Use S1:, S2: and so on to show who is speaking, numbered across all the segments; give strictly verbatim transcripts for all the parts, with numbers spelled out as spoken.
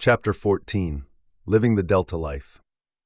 S1: Chapter fourteen. Living the Delta Life.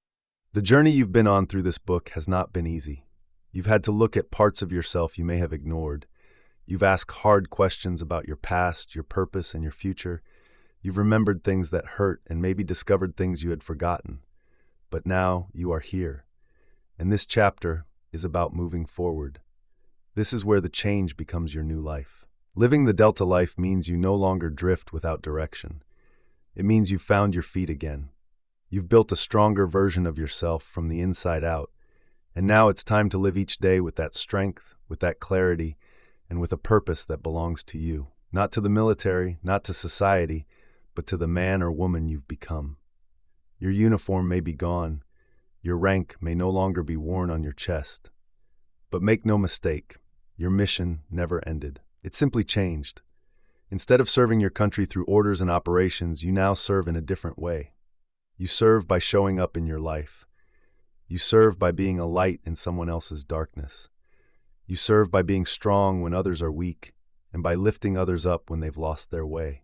S1: The journey you've been on through this book has not been easy. You've had to look at parts of yourself you may have ignored. You've asked hard questions about your past, your purpose, and your future. You've remembered things that hurt and maybe discovered things you had forgotten. But now you are here. And this chapter is about moving forward. This is where the change becomes your new life. Living the Delta Life means you no longer drift without direction. It means you've found your feet again. You've built a stronger version of yourself from the inside out. And now it's time to live each day with that strength, with that clarity, and with a purpose that belongs to you. Not to the military, not to society, but to the man or woman you've become. Your uniform may be gone. Your rank may no longer be worn on your chest. But make no mistake, your mission never ended. It simply changed. Instead of serving your country through orders and operations, you now serve in a different way. You serve by showing up in your life. You serve by being a light in someone else's darkness. You serve by being strong when others are weak, and by lifting others up when they've lost their way.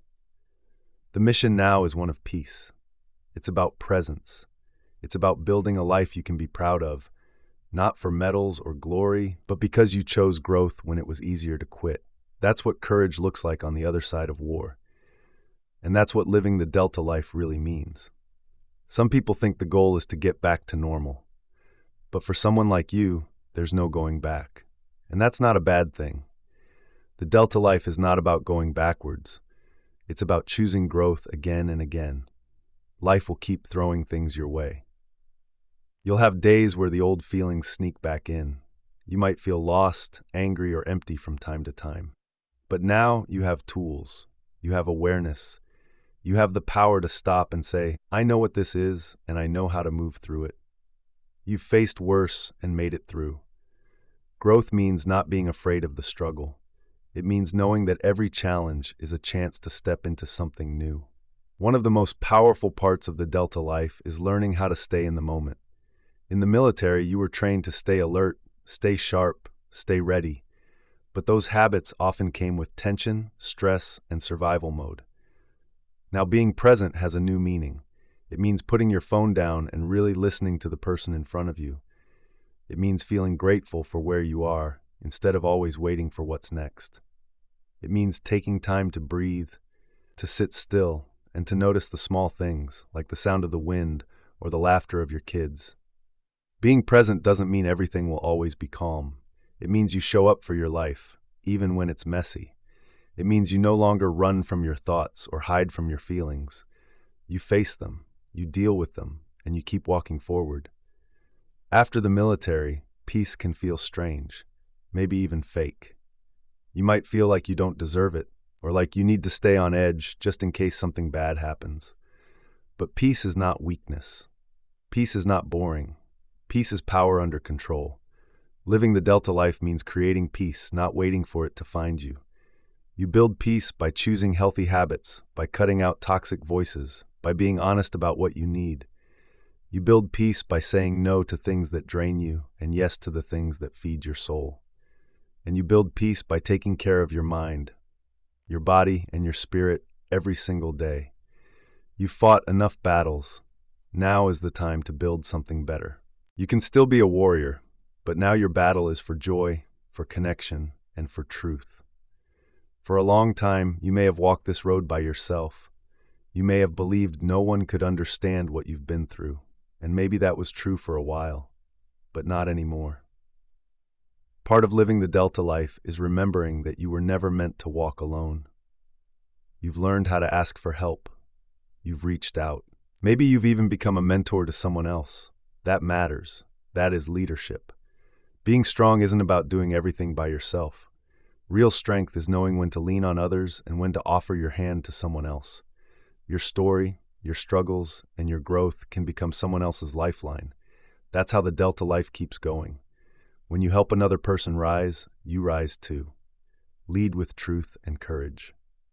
S1: The mission now is one of peace. It's about presence. It's about building a life you can be proud of, not for medals or glory, but because you chose growth when it was easier to quit. That's what courage looks like on the other side of war. And that's what living the Delta Life really means. Some people think the goal is to get back to normal. But for someone like you, there's no going back. And that's not a bad thing. The Delta Life is not about going backwards. It's about choosing growth again and again. Life will keep throwing things your way. You'll have days where the old feelings sneak back in. You might feel lost, angry, or empty from time to time. But now you have tools. You have awareness. You have the power to stop and say, I know what this is, and I know how to move through it. You've faced worse and made it through. Growth means not being afraid of the struggle. It means knowing that every challenge is a chance to step into something new. One of the most powerful parts of the Delta Life is learning how to stay in the moment. In the military, you were trained to stay alert, stay sharp, stay ready. But those habits often came with tension, stress, and survival mode. Now, being present has a new meaning. It means putting your phone down and really listening to the person in front of you. It means feeling grateful for where you are instead of always waiting for what's next. It means taking time to breathe, to sit still, and to notice the small things, like the sound of the wind or the laughter of your kids. Being present doesn't mean everything will always be calm. It means you show up for your life, even when it's messy. It means you no longer run from your thoughts or hide from your feelings. You face them, you deal with them, and you keep walking forward. After the military, peace can feel strange, maybe even fake. You might feel like you don't deserve it, or like you need to stay on edge just in case something bad happens. But peace is not weakness. Peace is not boring. Peace is power under control. Living the Delta Life means creating peace, not waiting for it to find you. You build peace by choosing healthy habits, by cutting out toxic voices, by being honest about what you need. You build peace by saying no to things that drain you and yes to the things that feed your soul. And you build peace by taking care of your mind, your body, and your spirit every single day. You've fought enough battles. Now is the time to build something better. You can still be a warrior, but now your battle is for joy, for connection, and for truth. For a long time, you may have walked this road by yourself. You may have believed no one could understand what you've been through, and maybe that was true for a while, but not anymore. Part of living the Delta Life is remembering that you were never meant to walk alone. You've learned how to ask for help. You've reached out. Maybe you've even become a mentor to someone else. That matters. That is leadership. Being strong isn't about doing everything by yourself. Real strength is knowing when to lean on others and when to offer your hand to someone else. Your story, your struggles, and your growth can become someone else's lifeline. That's how the Delta Life keeps going. When you help another person rise, you rise too. Lead with truth and courage.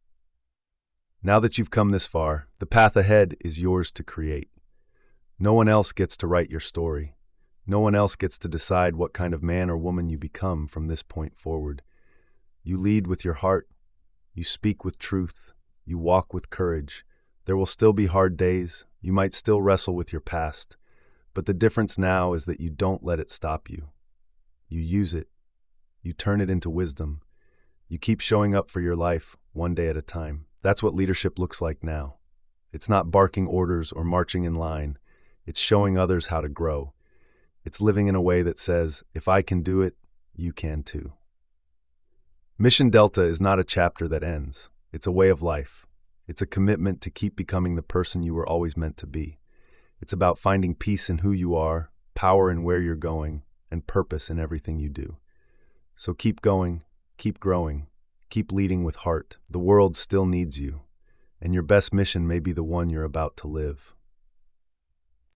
S1: Now that you've come this far, the path ahead is yours to create. No one else gets to write your story. No one else gets to decide what kind of man or woman you become from this point forward. You lead with your heart, you speak with truth, you walk with courage, There will still be hard days. You might still wrestle with your past. But the difference now is that you don't let it stop you. You use it. You turn it into wisdom. You keep showing up for your life one day at a time. That's what leadership looks like now. It's not barking orders or marching in line. It's showing others how to grow. It's living in a way that says, if I can do it, you can too. Mission Delta is not a chapter that ends. It's a way of life. It's a commitment to keep becoming the person you were always meant to be. It's about finding peace in who you are, power in where you're going, and purpose in everything you do. So keep going, keep growing, keep leading with heart. The world still needs you, and your best mission may be the one you're about to live.